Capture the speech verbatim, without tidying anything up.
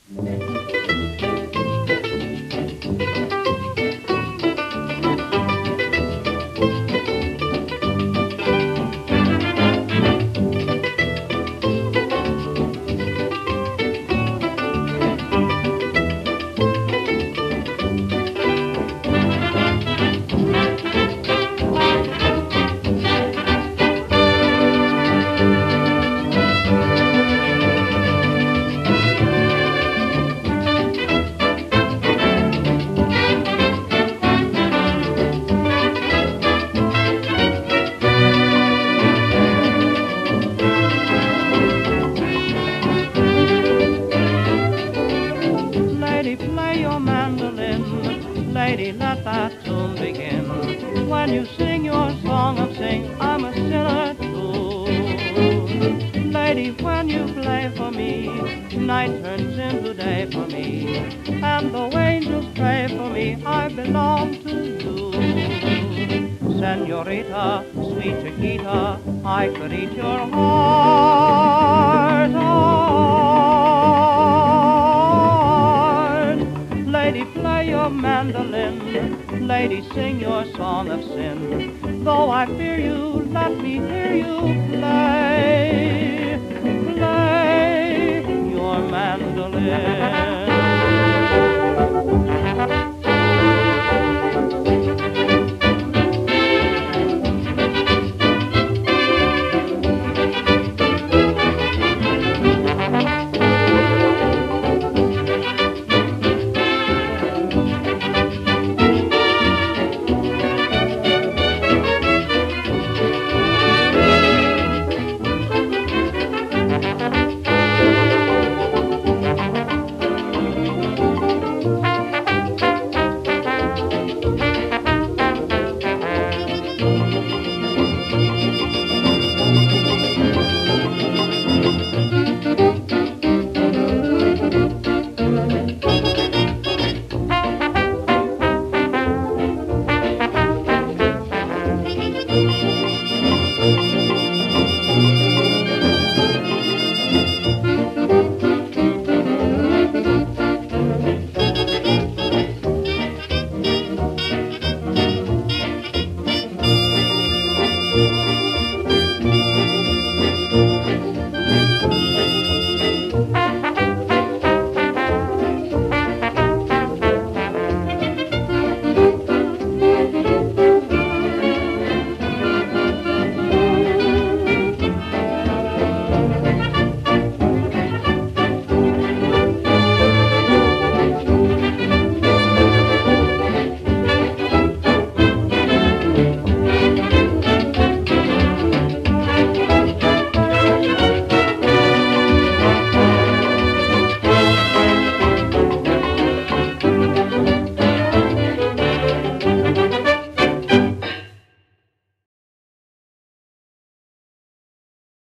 Play your mandolin, lady, let that tune begin. When you sing your song of sing, I'm a sinner too. Lady, when you play for me, night turns into day for me, and though angels pray for me, I belong to you. Senorita, sweet Chiquita, I could eat your heart. Lady, play your mandolin, lady, sing your song of sin. Though I fear you, let me hear you play.